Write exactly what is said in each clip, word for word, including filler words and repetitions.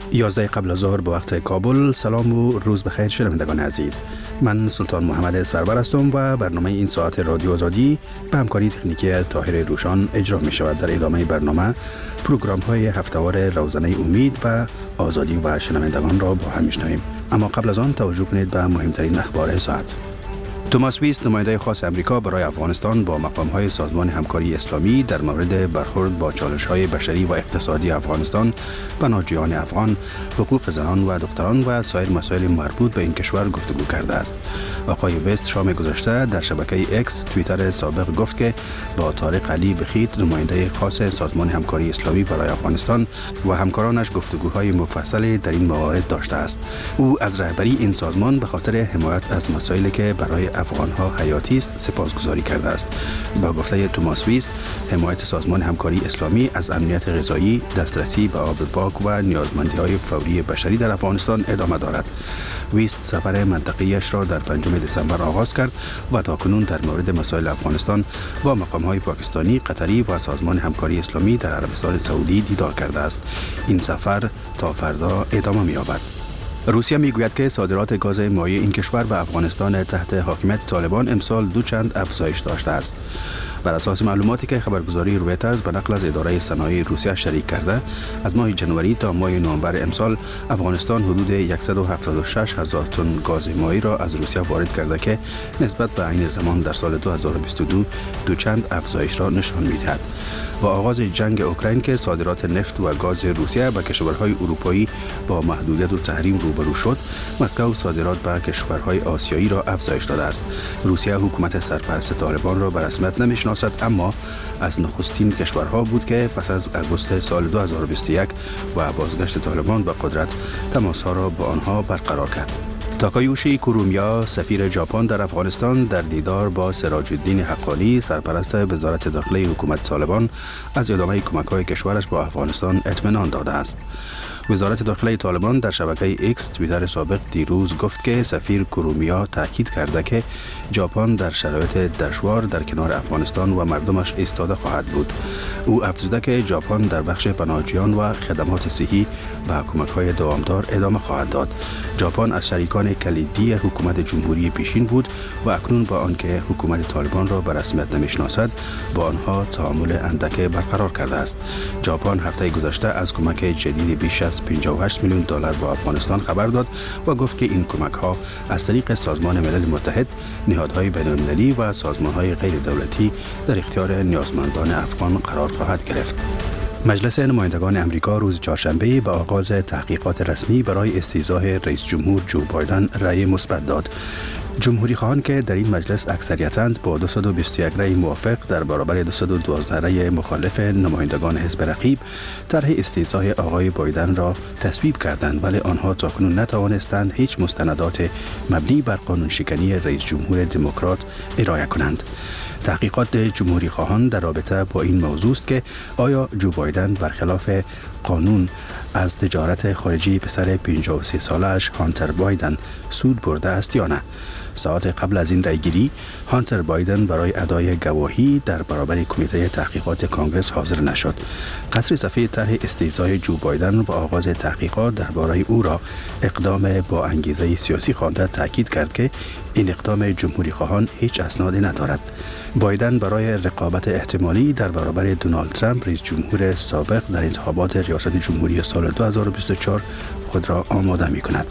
یازده قبل از ظهر به وقت کابل. سلام و روز بخیر شنوندگان عزیز. من سلطان محمد سرور هستم و برنامه این ساعت رادیو آزادی به همکاری تکنیکی طاهر روشان اجرا می شود. در ادامه برنامه پروگرام های هفته‌وار روزانه امید و آزادی و شنوندگان را با هم میشنویم. اما قبل از آن توجه کنید به مهمترین اخبار ساعت. توماس ویست، نماینده خاص امریکا برای افغانستان، با مقام‌های سازمان همکاری اسلامی در مورد برخورد با چالش‌های بشری و اقتصادی افغانستان، پناهجویان افغان، حقوق زنان و دختران و سایر مسائل مربوط به این کشور گفتگو کرده است. آقای ویست شام گذشته در شبکه اکس توییتر سابق گفت که با طارق علی بخیت، نماینده خاص سازمان همکاری اسلامی برای افغانستان و همکارانش گفتگوهای مفصلی در این موارد داشته است. او از رهبری این سازمان به خاطر حمایت از مسائلی که برای افغان‌ها حیاتی است سپاسگزاری کرده است. با گفته توماس ویست، حمایت سازمان همکاری اسلامی از امنیت غذایی، دسترسی به آب پاک و نیازمندی‌های فوری بشری در افغانستان ادامه دارد. ویست سفر منطقه‌ایش را در پنجم دسامبر آغاز کرد و تاکنون در مورد مسائل افغانستان با مقام‌های پاکستانی، قطری و سازمان همکاری اسلامی در عربستان سعودی دیدار کرده است. این سفر تا فردا ادامه می‌یابد. روسیه میگوید که صادرات گاز مایع این کشور به افغانستان تحت حاکمیت طالبان امسال دو چند افزایش داشته است. بر اساس معلوماتی که خبرگزاری رویترز به نقل از اداره صنایع روسیه شریک کرده، از ماه جنوری تا ماه نوامبر امسال افغانستان حدود صد و هفتاد و شش هزار تن گاز مایع را از روسیه وارد کرده که نسبت به عین زمان در سال دو هزار و بیست و دو دو چند افزایش را نشان می‌دهد. با آغاز جنگ اوکراین که صادرات نفت و گاز روسیه به کشورهای اروپایی با محدودیت و تحریم روبرو شد، مسکو صادرات به کشورهای آسیایی را افزایش داده است. روسیه حکومت سرپرست طالبان را به رسمیت نمی‌شناسد، اما از نخستین کشورها بود که پس از اگوست سال دو هزار و بیست و یک و بازگشت طالبان به قدرت تماس‌ها را با آنها برقرار کرد. تاکایوشی کورومیا، سفیر ژاپن در افغانستان، در دیدار با سراج الدین حقانی، سرپرست وزارت داخلی حکومت طالبان، از ادامه کمک‌های کشورش با افغانستان اطمینان داده است. وزارت داخلی طالبان در شبکه اکس توییتر سابق دیروز گفت که سفیر کورومیا تاکید کرده که ژاپن در شرایط دشوار در کنار افغانستان و مردمش ایستاده خواهد بود. او افزوده که ژاپن در بخش پناهجویان و خدمات صحی و کمک‌های دوامدار ادامه خواهد داد. ژاپن از شریکان کلیدی حکومت جمهوری پیشین بود و اکنون با آنکه حکومت طالبان را به رسمیت نمی‌شناسد، با آنها تعامل اندک برقرار کرده است. ژاپن هفته گذشته از کمک جدید بیش از پنجاه و هشت میلیون دلار با افغانستان خبر داد و گفت که این کمک‌ها از طریق سازمان ملل متحد، نهادهای بین‌المللی و سازمان‌های غیر دولتی در اختیار نیازمندان افغان قرار خواهد گرفت. مجلس نمایندگان امریکا روز چهارشنبه به آغاز تحقیقات رسمی برای استیضاح رئیس جمهور جو بایدن رأی مثبت داد. جمهوری خواهان که در این مجلس اکثریتند با دویست و بیست و یک رأی موافق در برابر دویست و دوازده رأی مخالف نمایندگان حزب رقیب طرح استیضاح آقای بایدن را تصویب کردند، ولی آنها تاکنون نتوانستند هیچ مستندات مبنی بر قانون شکنی رئیس جمهور دموکرات ارائه کنند. تحقیقات جمهوری خواهان در رابطه با این موضوع است که آیا جو بایدن برخلاف قانون از تجارت خارجی پسر پنجاه و سه سالش هانتر بایدن سود برده است یا نه. ساعت قبل از این رأیگیری، هانتر بایدن برای ادای گواهی در برابر کمیته تحقیقات کانگرس حاضر نشد. قصر صفحه طرح استیضاح جو بایدن و آغاز تحقیقات درباره او را اقدام با انگیزه سیاسی خوانده، تاکید کرد که این اقدام جمهوری خواهان هیچ اسنادی ندارد. بایدن برای رقابت احتمالی در برابر دونالد ترامپ، رئیس جمهور سابق، در انتخابات ریاست جمهوری سال دو هزار و بیست و چهار خود را آماده می کند.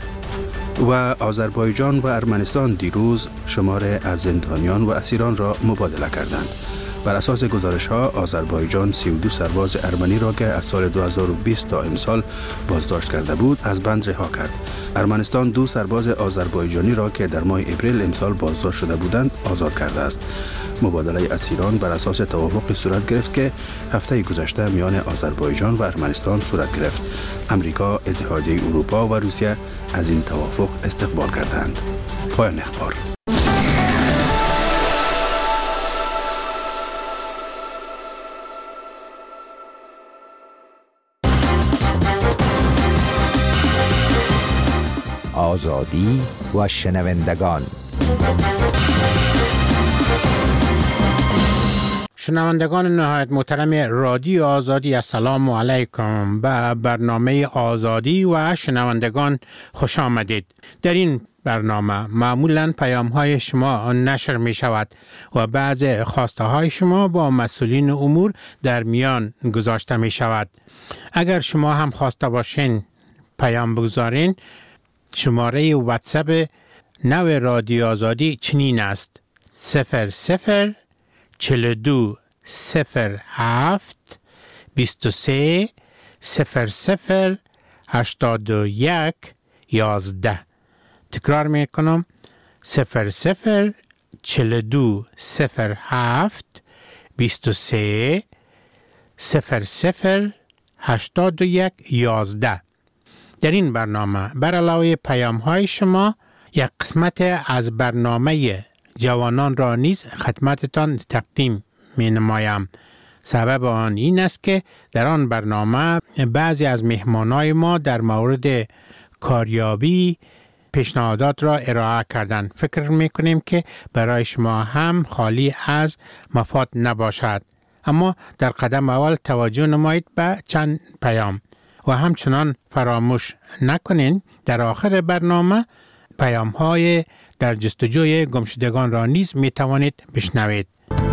و آذربایجان و ارمنستان دیروز شمار از زندانیان و اسیران را مبادله کردند. بر اساس گزارش‌ها، آذربایجان سی و دو سرباز ارمنی را که از سال دو هزار و بیست تا امسال بازداشت کرده بود از بند رها کرد. ارمنستان دو سرباز آذربایجانی را که در ماه اپریل امسال بازداشت شده بودند آزاد کرده است. مبادله اسیران بر اساس توافقی صورت گرفت که هفته گذشته میان آذربایجان و ارمنستان صورت گرفت. امریکا، اتحادیه اروپا و روسیه از این توافق استقبال کردند. پایان اخبار. آزادی و شنوندگان. شنوندگان نهایت محترم رادیو آزادی، السلام علیکم. به برنامه آزادی و شنوندگان خوش آمدید. در این برنامه معمولاً پیام های شما نشر می شود و بعض خواسته های شما با مسئولین امور در میان گذاشته می شود. اگر شما هم خواسته باشین پیام بگذارین، شماره واتساپ نو رادیو آزادی چنین است: صفر صفر چهل و دو صفر هفت بیست و سه صفر صفر هشتاد و یک یازده. تکرار می کنم: صفر صفر چهل و دو صفر هفت بیست و سه صفر صفر هشتاد و یک یازده. در این برنامه بر علاوه پیام های شما یک قسمت از برنامه جوانان را نیز خدمتتان تقدیم می نمایم. سبب آن این است که در آن برنامه بعضی از مهمانای ما در مورد کاریابی پیشنهادات را ارائه کردند. فکر می کنیم که برای شما هم خالی از مفاد نباشد. اما در قدم اول توجه نمایید به چند پیام و همچنان فراموش نکنین در آخر برنامه پیام های در جستجوی گمشدگان را نیز می توانید بشنوید.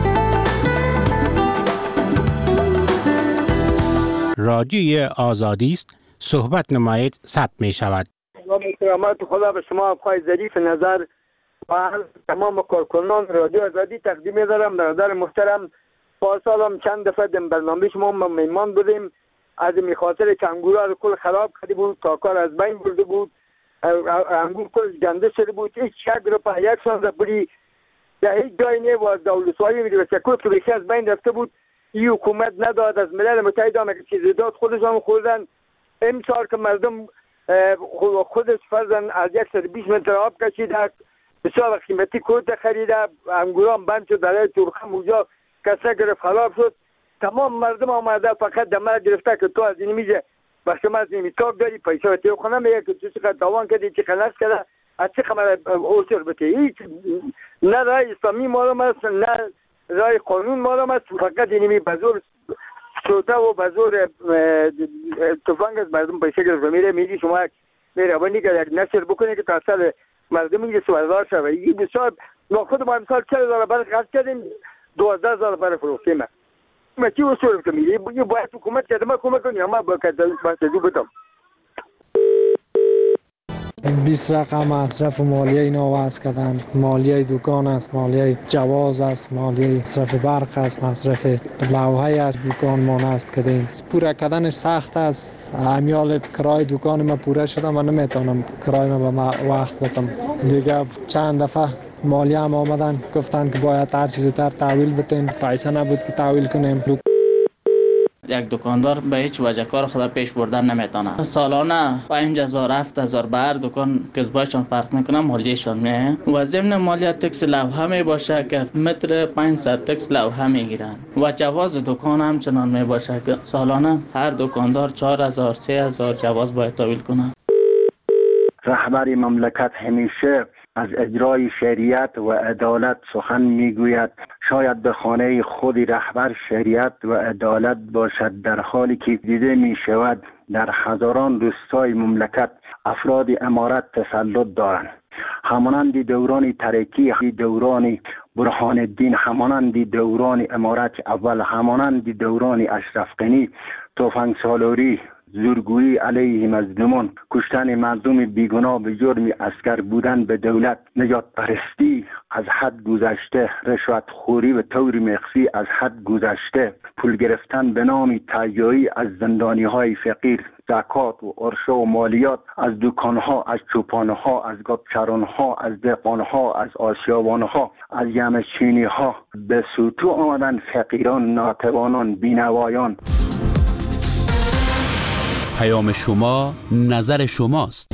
رادیوی آزادی است، صحبت نمایید، ثبت می شود. سلامت خدا به شما آقای ظریف نظر و تمام کارکنان رادیو آزادی تقدیم دارم. برادر محترم، پارسال چند دفعه در برنامه شما ما میمان بودیم. از این خاطر که انگورها رو کل خراب کرده بود، کاکار از بین برده بود، انگور کل گنده شده بود، هیچ یک رو په یک سان پوری در هیچ جای نه و دولت‌های می‌رسید کل که بیشتر از بین رفته بود. این حکومت نداد، از ملل متحد هم که چیزی داد خودشان خوردن. امسال که مردم خودش فرزن از یک بیست متر آب کشیده، بسیار قیمتی کورت خریده، انگورها بند شد، در تورخم اونجا کسا گرفت خراب شد. تمام مردم آمده فقط دمه گرفته که تو از این میزه و شما از این میتاب داری پیسه رو تیو خونه میگه که تو چقدر دوان کردی، چقدر نست کرده، از چه خمر اوسر بته. هیچ نه رای اسلامی معلوم است، نه رای قانون معلوم است. فقط این می بزرگ شوته و بزرگ تفنگ از مردم پیسه گرفت میره میری شما میره ونی که نشر بکنه که تاثیر مردم میگه سوالدار شوه. این بسیار ما خود ما امسال چهل هزار برای خرج کردیم، دوازده هزار برای فروختیم. ما چی اصول کنیم؟ یه باید حکومت کرده ما کمک کنیم، ما با کدو بدم. بیست رقم مصرف مالیه اینا وضع کردن. مالیه دکان است، مالیه جواز است، مالیه مصرف برق است، مصرف لوحه است دکان ما نصب کردیم. پوره کردنش سخت است. امیال کرای دکان ما پوره شده، من نمیتونم کرای ما به وقت بدم. دیگه چند دفعه مالیه هم آمدن گفتن که باید هر چیز زودتر تحویل بدین، پیسه نبود که تحویل کنیم. یک دکاندار به هیچ وجه کار خود پیش بردن نمیتونه. سالانه پنج هزار هفت هزار به هر دکان کسبایشان فرق میکنه، مالیهشان میه و ضمن مالیه تکس لوحه می باشه که متر پانصد تکس لوحه میگیرن و جواز دکان هم چنان می باشه که سالانه هر دکاندار چهار هزار سه هزار جواز باید تحویل کنه. رهبر مملکت همیشه از اجرای شریعت و عدالت سخن میگوید. شاید به خانه خود رهبر شریعت و عدالت باشد، در حالی که دیده می شود در هزاران روستای مملکت افراد امارت تسلط دارند. همانند دوران ترکی، دوران برهان الدین، همانند دوران امارت اول، همانند دوران اشرف غنی، تفنگ سالاری، زورگویی علیه مظلومان، کشتن مردم بیگناه به جرم اسکر بودن به دولت، نجات پرستی از حد گذشته، رشوت خوری و طور مخفی از حد گذشته، پول گرفتن به نام تهیایی از زندانی های فقیر، زکات و عرشه و مالیات از دکان ها، از چوپان ها، از گابچران ها، از دهقان ها، از آسیابان ها، از یمچینی ها، به سوتو آمدن فقیران، ناتوانان، بینوایان. پیام شما نظر شماست.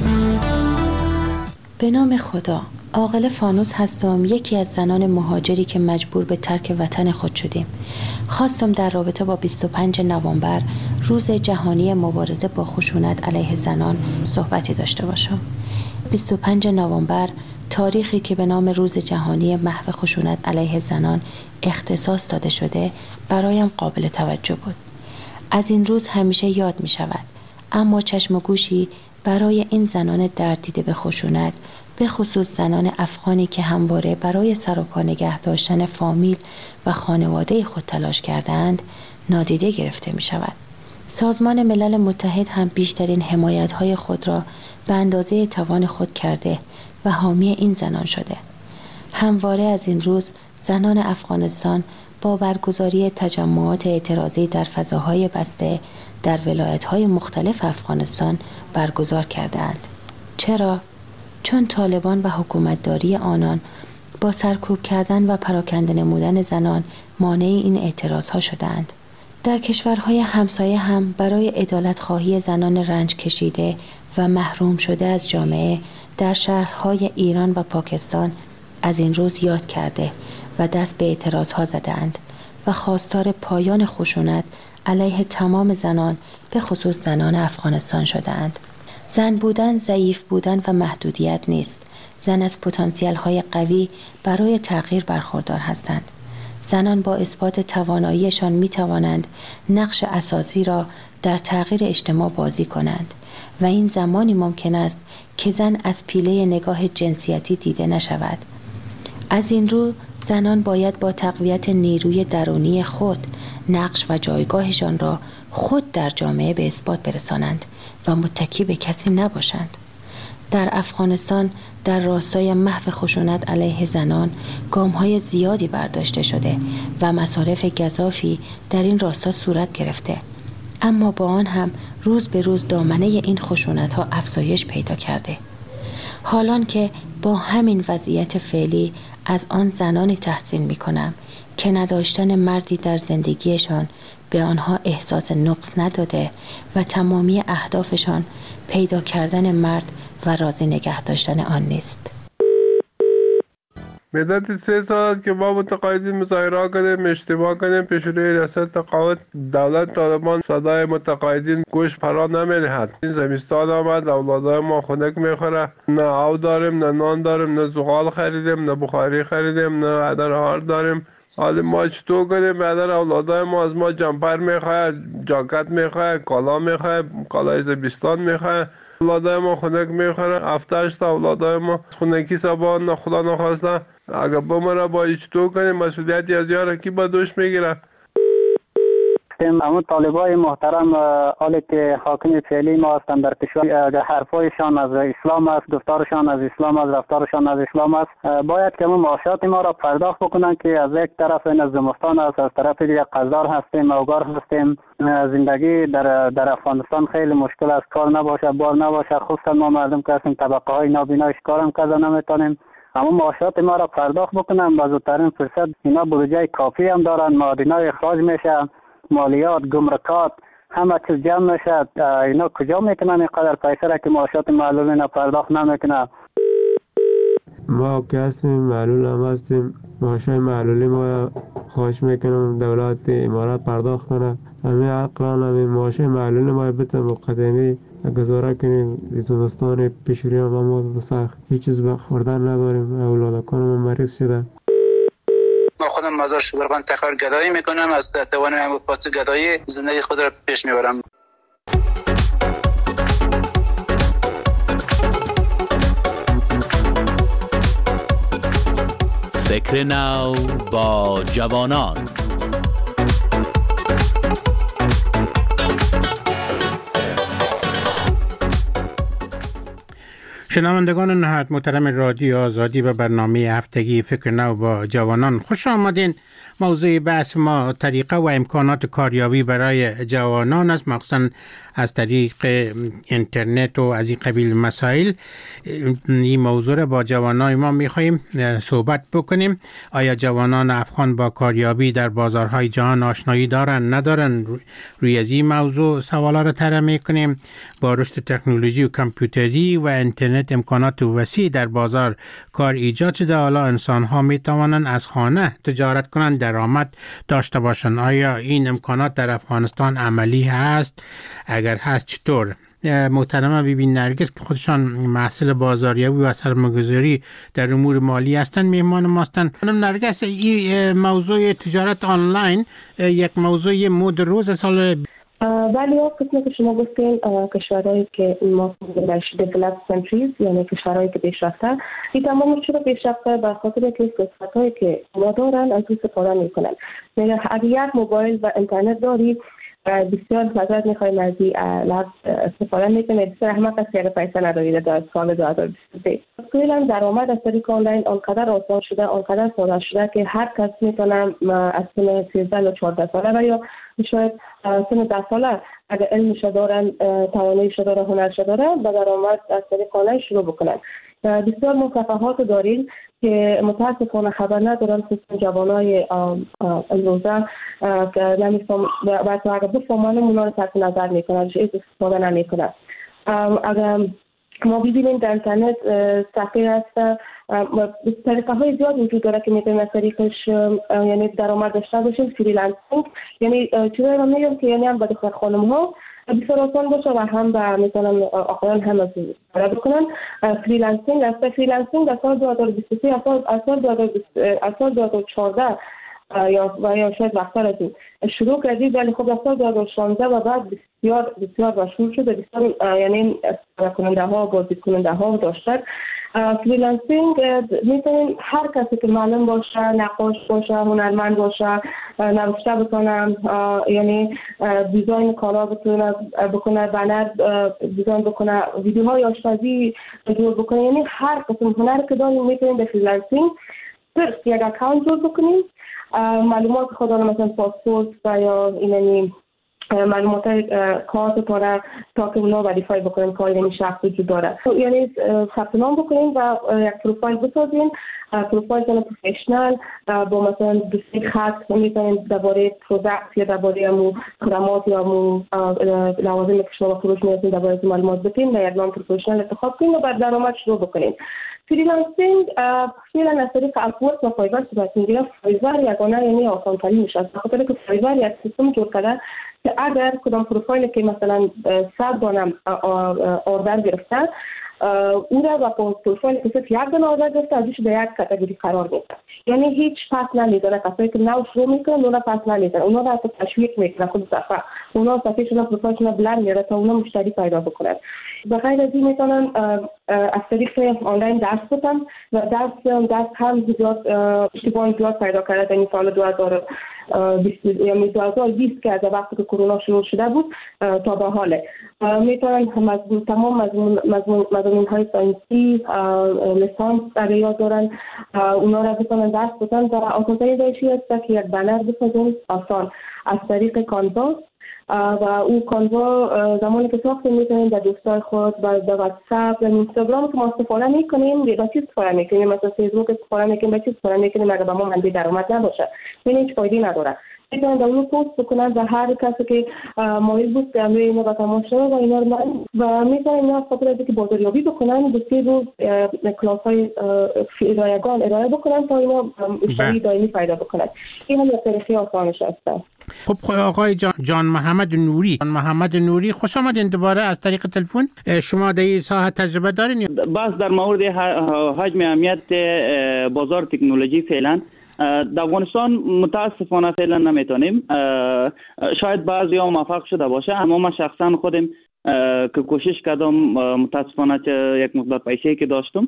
به نام خدا. عاقل فانوس هستم، یکی از زنان مهاجری که مجبور به ترک وطن خود شدیم. خواستم در رابطه با بیست و پنج نوامبر، روز جهانی مبارزه با خشونت علیه زنان، صحبتی داشته باشم. بیست و پنج نوامبر تاریخی که به نام روز جهانی محو خشونت علیه زنان اختصاص داده شده برایم قابل توجه بود. از این روز همیشه یاد می شود، اما چشم و گوشی برای این زنان درددیده به خشونت، به خصوص زنان افغانی که همواره برای سر و پا نگه داشتن فامیل و خانواده خود تلاش کردند، نادیده گرفته می شود. سازمان ملل متحد هم بیشترین حمایت‌های خود را به اندازه توان خود کرده و حامی این زنان شده. همواره از این روز زنان افغانستان با برگزاری تجمعات اعتراضی در فضاهای بسته در ولایت‌های مختلف افغانستان برگزار کردند. چرا؟ چون طالبان و حکومتداری آنان با سرکوب کردن و پراکنده نمودن زنان مانع این اعتراضها شدند. در کشورهای همسایه هم برای عدالت خواهی زنان رنج کشیده و محروم شده از جامعه در شهرهای ایران و پاکستان از این روز یاد کرده و دست به اعتراضها زدند و خواستار پایان خشونت علیه تمام زنان به خصوص زنان افغانستان شدند. زن بودن ضعیف بودن و محدودیت نیست. زن از پتانسیل های قوی برای تغییر برخوردار هستند. زنان با اثبات تواناییشان می توانند نقش اساسی را در تغییر اجتماع بازی کنند و این زمانی ممکن است که زن از پیله نگاه جنسیتی دیده نشود. از این رو زنان باید با تقویت نیروی درونی خود نقش و جایگاهشان را خود در جامعه به اثبات برسانند و متکی به کسی نباشند. در افغانستان در راستای محو خشونت علیه زنان گام‌های زیادی برداشته شده و مصارف گزافی در این راستا صورت گرفته، اما با آن هم روز به روز دامنه این خشونت‌ها افزایش پیدا کرده. حالان که با همین وضعیت فعلی از آن زنانی تحسین می‌کنم که نداشتن مردی در زندگیشان به آنها احساس نقص نداده و تمامی اهدافشان پیدا کردن مرد و راضی نگه داشتن آن نیست. مدت سه سال است که ما متقاعدین مظاهره کردیم، اشتباه کردیم، پیش روی ریاست تقاعد دولت طالبان صدای متقاعدین گوش فرا نمی‌دهد. این زمستان آمد، اولادای ما خنک میخوره، نه آب داریم، نه نان داریم، نه زغال خریدیم، نه بخاری خریدیم، نه عدرهار داریم. حالا ما چطور کنیم؟ بعدر اولادای ما از ما جمپر میخواه، جاکت میخواه، کالا میخواه، کالای زمستان میخواه. اولادای ما خنک میخوره، هفتهش تا اولادای ما خنکی سبان نه خدا نخواسته اگر بمره با چطور کنیم؟ مسئولیتی از یار کی با دوش میگیره؟ همون طالبای محترم حالی که حاکم فعلی ما هستند در کشور، حرفایشان از اسلام است، گفتارشان از اسلام است، رفتارشان از اسلام است، باید که همون معاشات ما را پرداخت بکنن که از یک طرف این از زمستان است، از طرف دیگه قزدار هستیم، اوگار هستیم. زندگی در در افغانستان خیلی مشکل است، کار نباشه، بار نباشه، خصوصا ما مردم که هستیم طبقه های نابینایش کارم کذا نمیتونیم. اما معاشات ما را پرداخت بکنن با زودترین فرصت. اینا بودجه کافی هم دارن، معادنای اخراج میشه، مالیات، گمرکات، همه چیز جمع میشه. اینا کجا میکنن اینقدر پیسه را که معاشات معلول اینا پرداخت نمیکنن؟ ما که هستیم معلول هم هستیم، معاشای معلولی ما خواهش میکنم دولت امارات پرداخت کنه. همه عقلان همه معاشای معلولی ما بتن مقدمی گزاره کنیم. زمستان پیشوری هم ما سخت هیچ چیز بخوردن نداریم، اولادکان ما مریض شده. ما خودم مزار شبرغان تخار گدایی میکنم، از توان هم پاس گدایی زندگی خود را پیش میبرم. فکر نو با جوانان. شنوندگان نهایت محترم رادیو آزادی و برنامه هفتگی فکر نو با جوانان خوش آمدین. موضوع بحث ما طریقه و امکانات کاریابی برای جوانان است، مخصوصا از طریق اینترنت و از این قبیل مسائل. این موضوع را با جوانان ما میخواییم صحبت بکنیم. آیا جوانان افغان با کاریابی در بازارهای جهان آشنایی دارن ندارن؟ روی از این موضوع سوالا را طرح میکنیم. با رشد تکنولوژی و کامپیوتری و اینترنت امکانات وسیع در بازار کار ایجاد شده، حالا انسان ها می توانند از خانه تجارت کنند، درآمد داشته باشند. آیا این امکانات در افغانستان عملی هست؟ اگر هست چطور؟ محترمه بیبی نرگس که خودشان محصل بازاریابی و سرمایه‌گذاری در امور مالی هستند میهمان ما هستند. خانم نرگس، این موضوع تجارت آنلاین یک موضوع مد روز سال ولی ها قسمه که شما گفتین کشورهایی که ما بهش developed countries یعنی کشورهایی که پیشرفته، این تمام چرا پیشرفته؟ به خاطر که قسمت‌هایی که ما دارن از اون استفاده میکنن. اگر یک موبایل و اینترنت داری بسیار حضرت میخوایم از این لفظ استفاده میکنه. بسیار احمق است که اگر پیسه ندارید در سال دو هزار و بیست و سه. فعلا درآمد از طریق آنلاین آنقدر آسان شده، آنقدر ساده شده که هر کس میتونه از سن سیزده یا چهارده ساله و یا شاید سن ده ساله اگر علمش دارن، تواناییش داره، هنرش داره، به درآمد از طریق آنلاین شروع بکنن. بسیار مصفحات داریم که متاسفانه خبر ندارن خصوصا جوانای امروزه که نمیفهم و تو اگر بفهمانم اونا رو تحت نظر میکنن، چیز استفاده نمیکنن. اگر ما ببینیم در اینترنت صفحه هست، طریقه های زیاد وجود داره که میتونیم از طریقش یعنی درآمد داشته باشیم. فریلنسینگ یعنی چیزایی رو میگم که یعنی هم به دختر خانم ها بسیار آسان باشه و هم به مثلا آقایان هم از کار بکنن. فریلنسینگ است. فریلنسینگ در سال دو هزار و بیست و سه از سال دو هزار و چهارده یا و یا شاید وقت‌تر از این شروع کردید، ولی خب در سال دو هزار و شانزده و بعد بسیار بسیار مشهور شده. بسیار یعنی استفاده کننده ها بازدید کننده ها داشتن. فریلنسینگ میتونیم هر کسی که معلم باشه، نقاش باشه، هنرمند باشه، نوشته بکنه، یعنی دیزاین کالا بتونه بکنه، بنر دیزاین بکنه، ویدیوهای آشپزی جور بکنه، یعنی هر قسم هنر که داریم میتونیم به فریلنسینگ صرف یک اکانت جور بکنیم. معلومات خود مثلا پاسپورت و یا ایننی معلومات کارت پاره تا که اونا وریفای بکنیم که این شخص وجود داره، یعنی ثبت نام بکنیم و یک پروفایل بسازیم. پروفایل کنه پروفشنال با مثلا دوستی خط میتونیم درباره پروداکت یا درباره مو خدمات یا مو لوازم که شما فروش می‌کنید درباره معلومات بدین و یک نام پروفشنال انتخاب کنیم و بعد درآمد شروع بکنیم. فریلنسینگ فعلا از طریق اپورک و فایور صورت میگیره. فایور یگانه یعنی آسان ترین میشه، به خاطر که فایور یک سیستم جور کرده که اگر کدام پروفایلی که مثلا صد دانه اوردر گرفته او را با پروفایلی که صرف یک دانه اوردر گرفته ازش به یک کاتگوری قرار میده، یعنی هیچ پس نمیدونه. کسایی که نو شروع میکنن اونا پس نمیدونه، اونا را تشویق میکنه خود صفحه، اونا صفحهشون پروفایلشون بلند میاره تا اونا مشتری پیدا بکنن. به غیر از این میتونن از طریق آنلاین درس بدن و درس درس هم زیاد اشتباه زیاد پیدا کرده در این سال دو هزار و بیست یعنی دو هزار و بیست که از وقتی که کرونا شروع شده بود تا به حال میتونن مضمون تمام مضمون مضمون مضمون های ساینسی لیسانس در یاد دارن، اونا را بتونن درس بدن و آسان‌ترین روشی است که یک بنر بسازن آسان از طریق کانوا و او کانوا زمانی که ساخته میتونیم در دوستای خود و در واتساپ و اینستاگرام که ما استفاده میکنیم به چیز استفاده میکنیم، مثلا فیسبوک استفاده میکنیم به چیز استفاده میکنیم اگر به ما منبع درآمد نباشه یعنی هیچ فایده نداره. میتونن در اون پست بکنن و هر کسی که مایل بود که امروی اینا با تماشا و اینا رو و میتونن اینا خاطر از که بازاریابی بکنن به سه روز کلاس های رایگان ارائه بکنن تا اینا مشتری دائمی پیدا بکنن. این هم یک طریقه آسانش هست. خب آقای جان, جان محمد نوری جان محمد نوری خوش آمدین دوباره از طریق تلفن. شما در این ساحه تجربه دارین؟ بس در مورد حجم اهمیت بازار تکنولوژی فعلا در افغانستان متاسفانه فعلا نمیتونیم، شاید بعضی ها موفق شده باشه اما ما شخصا خودم که کوشش کردم متاسفانه که یک مقدار پیسه که داشتم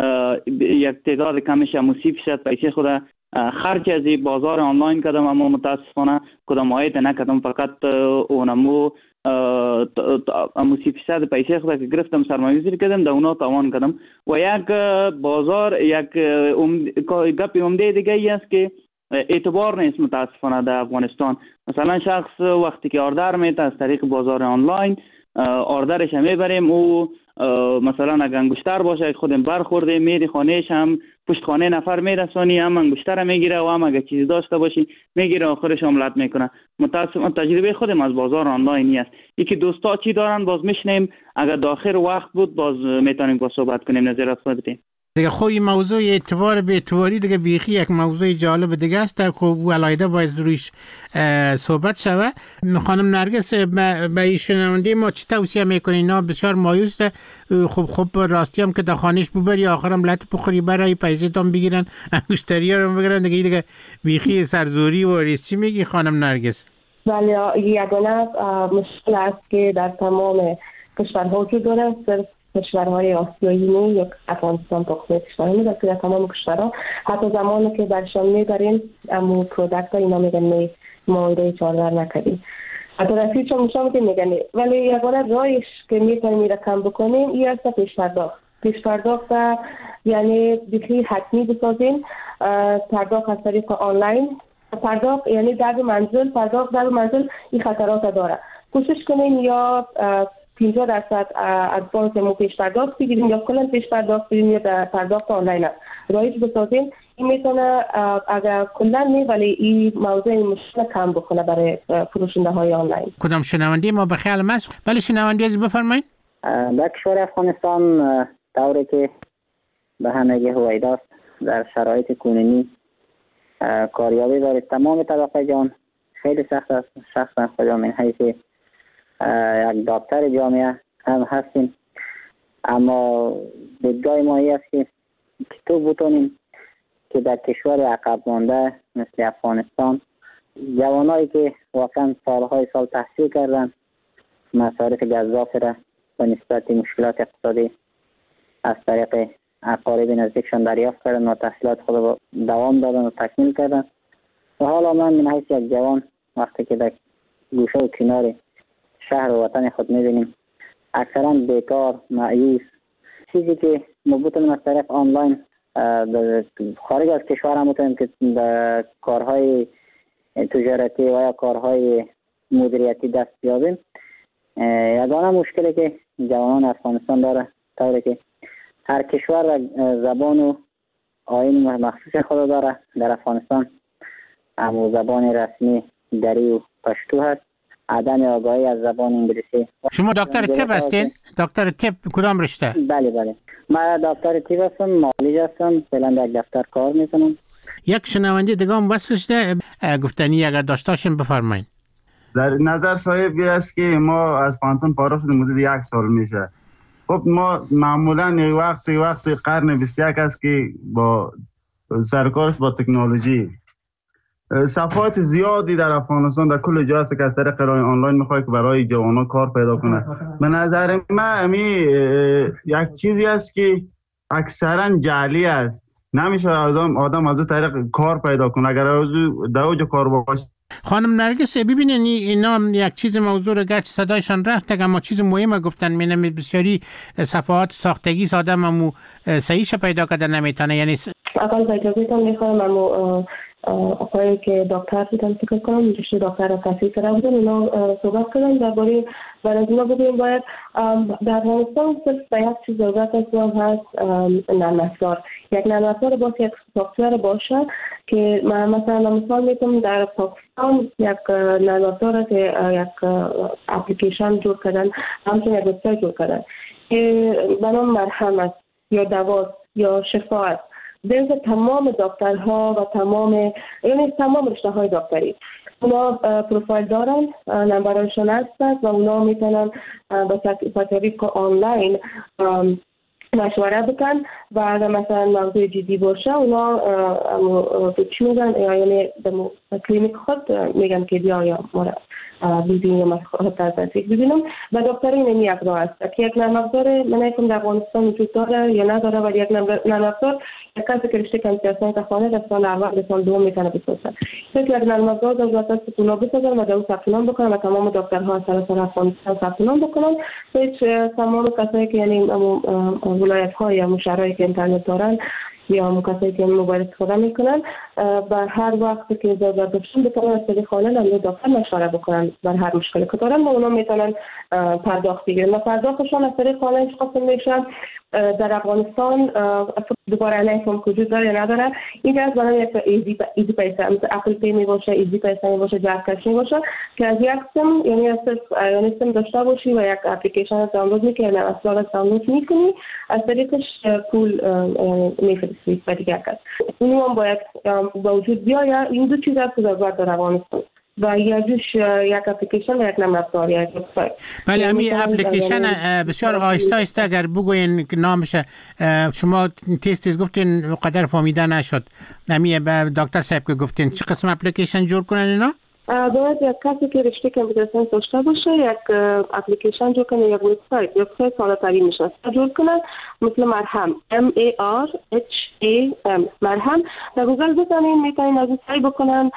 یک تعداد کمش سی فیصد پیسه خود خرج از بازار آنلاین کردم اما متاسفانه کدام عاید نکردم، فقط اونمو امو سی فیصد پیسه خود که گرفتم سرمایه‌گذاری کردم در اونا تاوان کردم و یک بازار یک گپی عمده دیگه ای است که اعتبار نیست متاسفانه در افغانستان. مثلا شخص وقتی که آردر میده از طریق بازار آنلاین آردرش میبریم او مثلا اگه انگشتر باشه خودم برخورده میری خانهش هم پشت خانه نفر میرسونی هم انگشتر میگیره و هم اگه چیزی داشته باشی میگیره آخرش عملت میکنه. متاسفانه تجربه خودم از بازار آنلاینی است. یکی دوستا چی دارن باز میشنیم اگر داخل وقت بود باز میتونیم با صحبت کنیم. نظرات خود بدین. دیگه خوی موضوع اعتبار به اعتباری دیگه بیخی یک موضوع جالب دیگه است که ولایده باید رویش صحبت شوه. خانم نرگس به ایشونونده ما چی توصیه میکنین؟ اینا بسیار مایوس ده. خب خب راستی هم که در خانش ببری آخرم لط بخوری برای پیسه‌تون بگیرن، انگشتری رو بگیرن دیگه دیگه بیخی سرزوری و ریستی میگی خانم نرگس؟ ولی یگانه مشکل است که در تمام کشورها وجود داره، صرف کشورهای آسیایی نه یک افغانستان تقسیم کشورها میده که در تمام کشورها حتی زمانی که برشان میبرین امو پرودکت ها اینا میگن می مایده چارور نکردیم حتی رسید چون میشا بودیم میگن. ولی یگانه رایش که میتونیم میره کم بکنیم این است پیش پرداخت پیش پرداخت یعنی بخی حتمی بسازیم. پرداخت از طریق آنلاین پرداخت یعنی در منزل پرداخت در منزل این خطرات داره. کوشش کنیم یا پنجاه درصد از بانک ما پیش پرداخت بگیریم یا کلا پیش پرداخت بگیریم یا در پرداخت آنلاین است رایج بسازیم. این میتونه اگر کلا نه ولی این موضوع مشکل کم بکنه برای فروشنده های آنلاین. کدام شنونده ما به خیال مست؟ بله شنونده از بفرمایید. در کشور افغانستان طوری که به همگی هویداست در شرایط کنونی کاریابی دارید تمام طبقه جان خیلی سخت است. شخصا خودم من حیث یک دکتر جامعه هم هستیم، اما دیدگاه ما این است که تو بتونیم که در کشور عقب مانده مثل افغانستان جوانایی که واقعا سالهای سال تحصیل کردن مصارف گزاف را به نسبت مشکلات اقتصادی از طریق اقارب نزدیکشان دریافت کردن و تحصیلات خود را دوام دادن و تکمیل کردن. و حالا من من حیث یک جوان وقتی که در گوشه و کنار شهر و وطن خود میبینیم اکثرا بیکار، مایوس، چیزی که ما بتونیم از طریق آنلاین خارج از کشور هم بتونیم که در کارهای تجارتی و یا کارهای مدیریتی دست بیابیم. یگانه مشکلی که جوانان افغانستان داره طوری که هر کشور زبان و آیین مخصوص خود داره. در افغانستان اما زبان رسمی دری و پشتو هست، عدم آگاهی از زبان انگلیسی. شما دکتر طب هستین؟ دکتر طب کدام رشته؟ بله بله من دکتر طب هستم، معالج هستم، فعلا در دفتر کار میکنم. یک شنونده دیگه هم وصل شده گفتنی اگر داشتاشون بفرمایید. در نظر صاحب است که ما از پانتون فارغ شدیم مدت یک سال میشه. خب ما معمولا وقتی وقتی قرن بیست و یک است که با سرکار با تکنولوژی صفحات زیادی در افغانستان در کل جا است که از طریق راه آنلاین میخواد که برای جوانان کار پیدا کنه. به نظر من امی یک چیزی است که اکثرا جعلی است، نمیشه آدم آدم از طریق کار پیدا کنه اگر از در اوج کار باشه. خانم نرگس ببینین اینا یک چیز موضوع رو گرچه صدایشان رفت اما چیز مهمه گفتن. مینم بسیاری صفحات ساختگی آدم امو صحیحش پیدا کردن نمیتونه. یعنی اول با اجازهتون میخوام امو آقایی که دکتر بودن فکر کنم رشته دکتر را تحصیل کرده بودن اونا صحبت کردن درباره برای اونا بگویم باید در افغانستان صرف به یک چیز ضرورت است و هست نرم افزار. یک نرم افزار باشه، یک سافتور باشه که مثلا مثال میتونم در پاکستان یک نرم افزار که یک اپلیکیشن جور کردن، همچنین یک وبسایت جور کردن که به نام مرهم است یا دوا یا شفا است. در تمام دکترها و تمام یعنی تمام رشته های دکتری اونا پروفایل دارن، نمبرشون هست و اونا میتونن با طریق آنلاین مشوره بکن و اگر مثلا موضوع جدی باشه اونا چی میگن یعنی کلینیک خود میگن که بیا یا مورا ببینیم یا مخاطر از نزدیک ببینم و دکتر این یک راه است که یک نرم افزار من نمی‌دونم در افغانستان وجود داره یا نداره ولی یک نرم افزار یک کسی که رشته کامپیوتر ساینس خانه در سال اول به سال دوم میتونه بسازه. فکر یک نرم افزار ضرورت است که اونا بسازن و در اون ثبت نام بکنن و تمام دکترها سراسر افغانستان ثبت نام بکنن. هیچ تمام کسایی که یعنی ولایت‌ها یا شهرهایی که اینترنت دارن یا کسایی که موبایل استفاده میکنن بر هر وقت که ضرورت داشتن بتونن از طریق آنلاین عمل داخل مشوره بکنن بر هر مشکلی که دارن و اونا میتونن پرداخت بگیرن و پرداختشون از طریق آنلاین قسم میشه. در افغانستان دوباره نمیدونم وجود داره یا نداره. این از برای یک ایزی ایزی پیسه مثل اپل پی می باشه، ایزی پیسه می باشه، جک کش می باشه که از یک سیم یعنی از یعنی سیم داشته باشی و یک اپلیکیشن دانلود میکنی و اصلا دانلود میکنی از طریقش پول میفرستی به دیگر کس. این هم باید با وجود بیاید. این دو چیز است که ضرورت داره افغانستان و یکیش یک اپلیکیشن و یک نرم افزار یک وبسایت. بله همین اپلیکیشن بسیار آهسته آهسته اگر بگوین نامش شما تیز تیز گفتین قدر فهمیده نشد. همین دکتر صاحب که گفتین چه قسم اپلیکیشن جور کنن اینا؟ باید یک کسی که رشته کامپیوتر ساینس داشته باشه یک اپلیکیشن جور کنه، یک وبسایت یک وبسایت ساده ترین میشه جور کنه مثل مرهم M A R H A M مرهم. در گوگل بزنین میتونین از سعی بکنن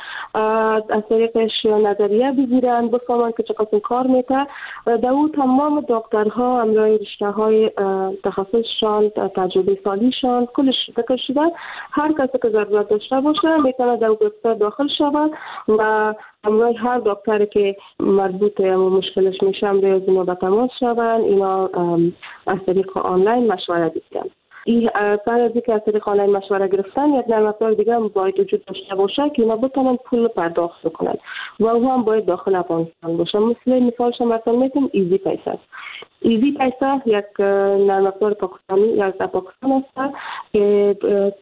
از طریقش نظریه بگیرن بفهمن که چه قسم کار میکنه. در اون تمام دکترها همراه رشته های تخصصشان تجربه سالیشان کلش ذکر شده. هر کسی که ضرورت داشته باشه میتونه در وبسایت داخل شود و همراه هر دکتری که مربوط به مشکلش میشه هم روی اینا به تماس شون. اینا از طریق آنلاین مشوره بگیرن. این بعد از اینکه از طریق آنلاین مشوره گرفتن یک نرم افزار دیگه هم باید وجود داشته باشه که اینا بتونن پول پرداخت کنن و او هم باید داخل افغانستان باشه. مثل مثالش مثلا میتونم ایزی پیسه. ایزی پیسه یک نرم افزار پاکستانی یا از پاکستان است که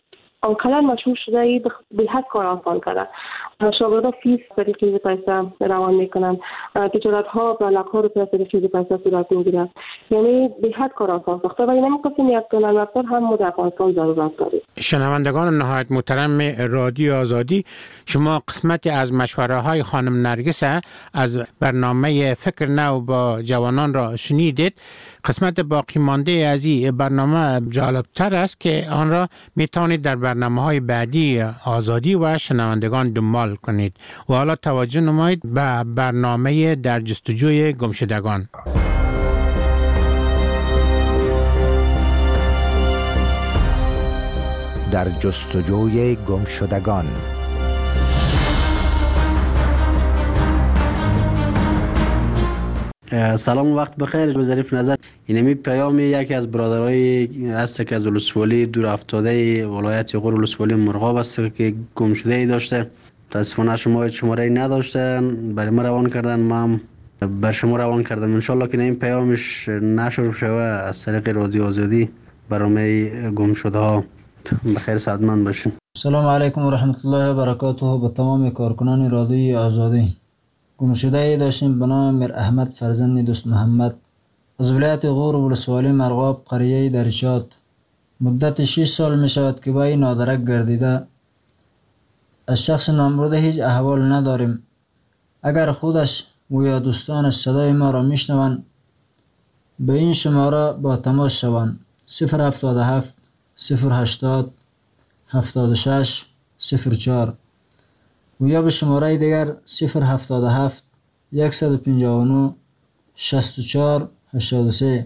آنقدر مشهور شده ای به حد کار آسان کرده. شاگردا فیس طریق ایزی پیسه روان میکنن، تجارت ها و لک‌ها رو طریق ایزی پیسه صورت میگیرن. یعنی به حد کار آسان ساخته و این قسم یک نرم افزار هم در افغانستان ضرورت داره. شنوندگان نهایت محترم رادیو آزادی، شما قسمتی از مشوره های خانم نرگس از برنامه فکر نو با جوانان را شنیدید. قسمت باقی مانده از این برنامه جالبتر است که آن را میتوانید در برنامه های بعدی آزادی و شنوندگان دنبال کنید. و حالا توجه نمایید به برنامه در جستجوی گمشدگان. در جستجوی گمشدگان. سلام و وقت بخیر. به ظریف نظر اینمی پیام یکی از برادرای هست که از ولسوالی دور افتاده ولایت غور ولسوالی مرغاب است که گم شده ای داشته. متاسفانه شما شماره ای نداشتن، برای ما روان کردن، ما هم بر شما روان کردم. ان شاء الله که این پیامش نشر شود از طریق رادیو آزادی برنامه گم شده ها. بخیر سعادتمند باشین. سلام علیکم و رحمت الله و برکاته به تمام کارکنان رادیو آزادی. گمشده ای داشتیم به نام میر احمد فرزند دوست محمد از ولایت غور ولسوالی مرغاب قریه درشاد. مدت شش سال می شود که با این نادرک گردیده. از شخص نامبرده هیچ احوال نداریم. اگر خودش و یا دوستانش صدای ما را می شنوند به این شماره با تماس شوند: صفر هفتاد و هفت صفر هشتاد هفتاد و شش صفر چهار و یا به شماره دیگر صفر هفتاد و هفت صد و پنجاه و نه شصت و چهار هشتاد و سه.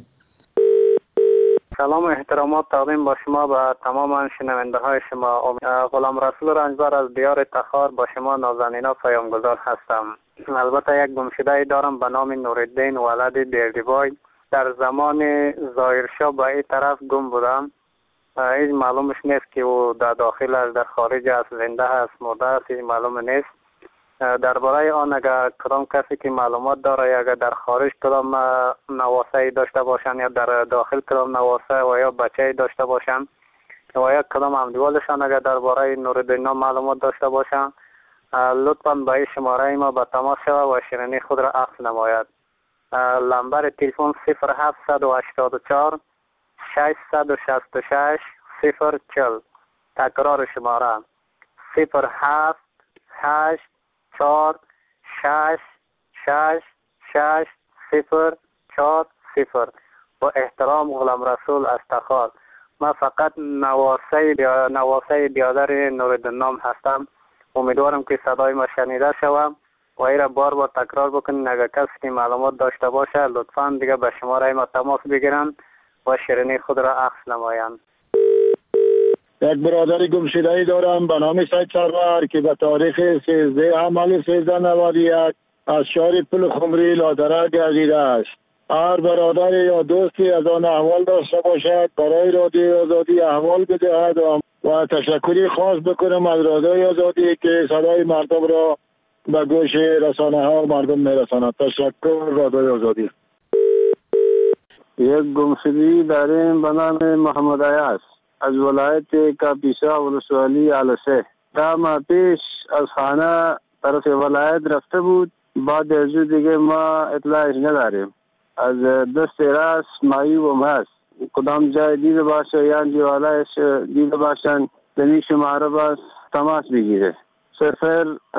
سلام و احترامات تقدیم با شما به تمام شنونده های شما. غلام رسول رنجبر از دیار تخار با شما نازنینا پیامگذار هستم. البته یک گمشده دارم به نام نورالدین ولد بیردیبای. در زمان ظاهرشاه به این طرف گم بودم. هیچ معلومش نیست که او در داخل است، در خارج است، زنده است، مرده است، هیچ معلوم نیست. درباره آن اگر کدام کسی که معلومات داره یا اگر در خارج کدام نواسه داشته باشند یا در داخل کدام نواسه و یا بچه داشته باشند و یا کدام همدیوالشان اگر درباره نورالدین معلومات داشته باشند لطفاً به این شماره ما به تماس شود و شیرینی خود را عکس نماید. نمبر تلفن صفر هفت هشت چهار ششصد و شصت و شش صفر چهل. تکرار شماره صفر هفت هشت چهار شش شش شش صفر چهار صفر. با احترام غلام رسول از تخار. من فقط نواسه بیا... نواسه بیادر نورالدین نام هستم. امیدوارم که صدای ما شنیده شوم و ای را بار بار تکرار بکنین. اگر کسی که معلومات داشته باشه لطفاً دیگه به شماره ما تماس بگیرن و شیرینی خود را عکس نمایند. یک برادر گمشده‌ای دارم به نام سید سرور که به تاریخ سیزده حمل سیزده نود و یک از شهر پل خمری لادره گردیده است. هر برادر یا دوستی از آن احوال داشته باشد برای رادیوی آزادی احوال بدهد و تشکری خاص بکنم از رادیوی آزادی که صدای مردم را به گوش رسانه ها مردم میرساند. تشکر رادیوی آزادی. یک گمشدگی داریم به نام محمد عیاض از ولایت کاپیسا ولسوالی علسه. ده ماه پیش از خانه طرف ولایت رفته بود، بعد از دیگه ما اطلاعش نداریم. از دست راست معیوب هم هست، کدام جای دیده باشه یا دیوالایش دیده باشن دنی شماره باز تماس بگیره. صفر